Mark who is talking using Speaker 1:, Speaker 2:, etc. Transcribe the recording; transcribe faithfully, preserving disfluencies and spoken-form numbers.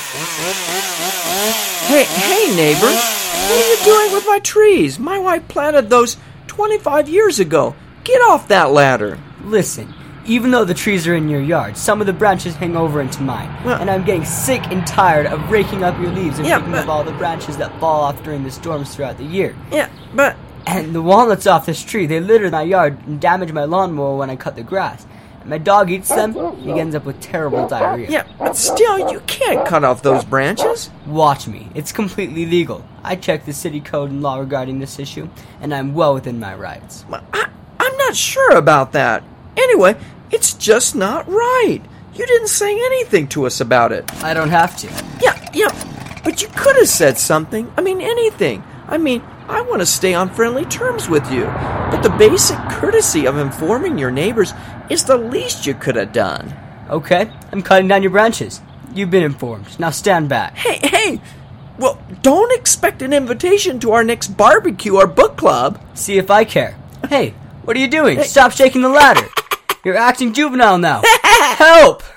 Speaker 1: Hey, hey, neighbor. What are you doing with my trees? My wife planted those twenty-five years ago. Get off that ladder.
Speaker 2: Listen, even though the trees are in your yard, some of the branches hang over into mine. Well, and I'm getting sick and tired of raking up your leaves and
Speaker 1: yeah,
Speaker 2: picking
Speaker 1: but,
Speaker 2: up all the branches that fall off during the storms throughout the year.
Speaker 1: Yeah, but...
Speaker 2: And the walnuts off this tree, they litter my yard and damage my lawnmower when I cut the grass. And my dog eats them, he ends up with terrible diarrhea.
Speaker 1: Yeah, but still, you can't cut off those branches.
Speaker 2: Watch me. It's completely legal. I checked the city code and law regarding this issue, and I'm well within my rights.
Speaker 1: I, I'm not sure about that. Anyway, it's just not right. You didn't say anything to us about it.
Speaker 2: I don't have to.
Speaker 1: Yeah, yeah, but you could have said something. I mean, anything. I mean, I want to stay on friendly terms with you. But the basic courtesy of informing your neighbors is the least you could have done.
Speaker 2: Okay, I'm cutting down your branches. You've been informed. Now stand back.
Speaker 1: Hey, hey! Well, don't expect an invitation to our next barbecue or book club.
Speaker 2: See if I care. Hey, what are you doing? Stop shaking the ladder. You're acting juvenile now. Help!